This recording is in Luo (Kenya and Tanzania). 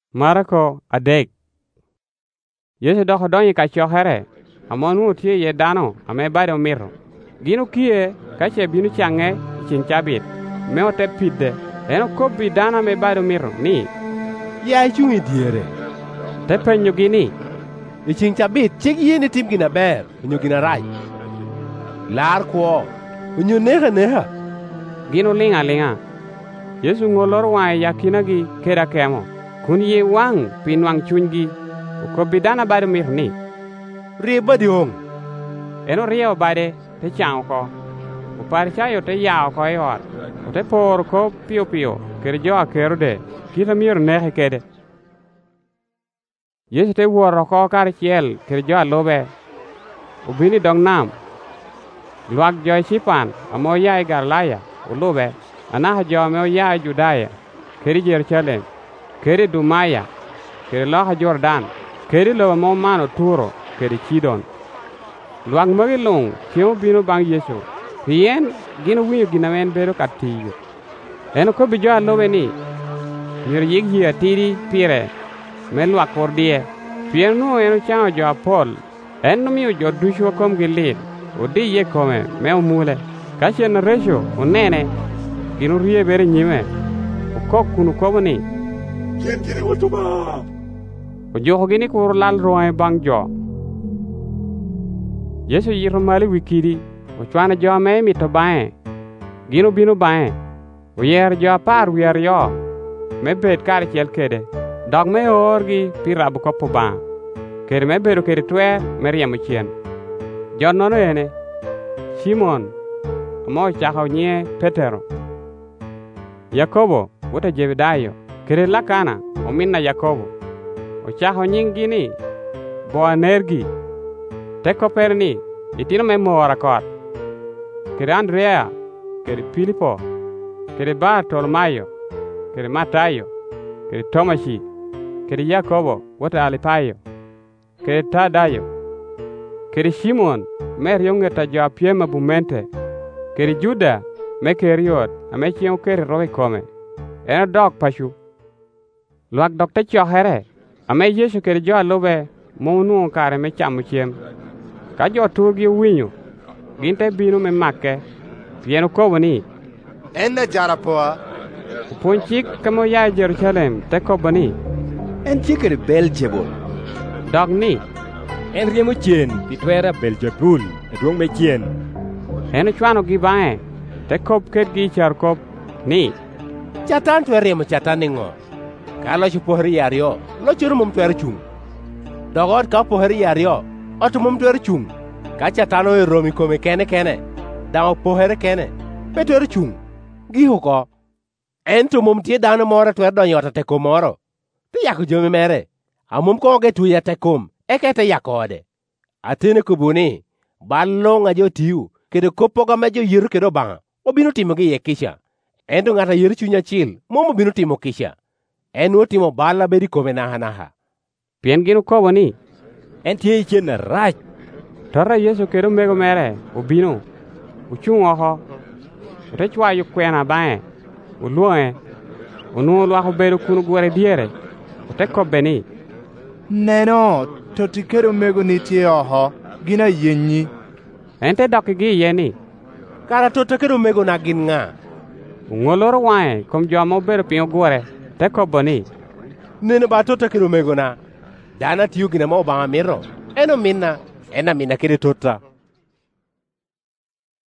Marko adek. Yesu doko donyi ka chokere, amonu tie ye dano ame bado miro. Gino kie kache binu change chin chabit, meo te pide, eno kobi dana me bado miro ni. Ya chungi diere. Te penyo gini. Chin chabit chik yini tim gina ber, unyo gina rai. Lar ko, unyo neha. Gino linga. Yesu ngolor wae yakinagi kera kemo. Kun ye wang pinwang chungi, kobi dana bado miro ni. Riba diong. Eno rio bade te chao ko. Uparichayo te yao ko iot. Te por ko pio. Kere jo akero de. Kita miro nehe kede. Yesu te wuoro ko kar chiel kere jo alobe. Ubini dong nam. Luak jo Sipan amo yai Galilaya ulobe. Anaha jo meo yai Judaya. Kere Jerusalem. Kere Dumaya. Kere loha Jordan. Kere lo mo mano Turo. Kere Sidon. Luang magi long kemo bino bang Yesu. Hien gino winyo ginamen bero katiyo. Eno ko bijo alobe ni. Mir yig hiya tiri pire. Me luak kordie. Pien no eno chao jo apol. Eno miyo jo dusho kom gilit. Odi ye kome me umule. Kache na resho unene. Gino rie bere nyime. Ukok kunu kobo ni. Kentire watuma. Ujoho gini kuru lal roe bang jo. Yesu yiro mali wikidi. Uchwana jo me mito bae. Gino bino bae. Uyer jo par wier yo. Me bed kar chiel kede. Dog me orgi pirabu kopo ba. Kede me bedo kede twer me riemo chien. Jon nono ene. Simon. Amo chako nye Petero. Yakobo wuta Jebedayo. Kede lakana ominna Yakobo. Uchako nying gini. Boanergi. Teko perni. Itino me mora kot. Kede Andrea. Kede Filipo. Kede Bartolomayo. Kede Matayo. Kede Tomasi. Kede Yakobo wuta Alipayo. Kede Tadayo. Kede Simon mer yongeta jo piema bumente. Kede Juda me keriot ame chiemo kere roke kome. Eno dog pashu. Luak dok te chohere. Ame Yesu kede jo alobe monu kare me chamo chiem. Ka jo tugi winyo. Ginte bino me make. Pieno kobo ni. Ena jarapoa. Uponchik kamo ya Jerusalem te kobo ni. En chikere Beelzebul. Dog ni. En riemo chien pitwera Beelzebul eduong me chien. Eno chwano gibae. Te kop ket gi char kop ni. Chatan twer riemo chatan ningo. Kalo chupohri yario. Lo churu mum twer chung. Dogot ka pohri yario. Otu mum twer chung. Ka chatano e romi kome kene. Damo pohere kene. Pe twer chung. Giho ko. Ento mum tie dano mora twer donyota te komoro. Te yako jomi mere. Amum koge tuya te kom. Eke te yakode. Atene kubuni. Balonga jo tiu. Kede kopoga mejo yiru kedo banga. Obino timo gi ye kisha. Ento ngata yiru chunya chil. Momo bino timo kisha. Eno timo bala beri kome naha. Pien gino kobo ni. En tie chien na rach. Torra Yesu kedo mego mere. Ubino. Uchung oho. Rechwa yu kwena bae. Uluoe. Unuo luako bedo kunu gwere diere. Uteko beni. Neno. Toti kedo mego nitie oho. Gina yenyi. Ente doki gi yeni. Kara tota kedo mego na gin nga. Ungoloro wae kom jomo bedo pinyo gwere. Teko boni. Nene ba tota kedo mego na. Dana tiyo gina mo banga miro. Ena minna kede tota.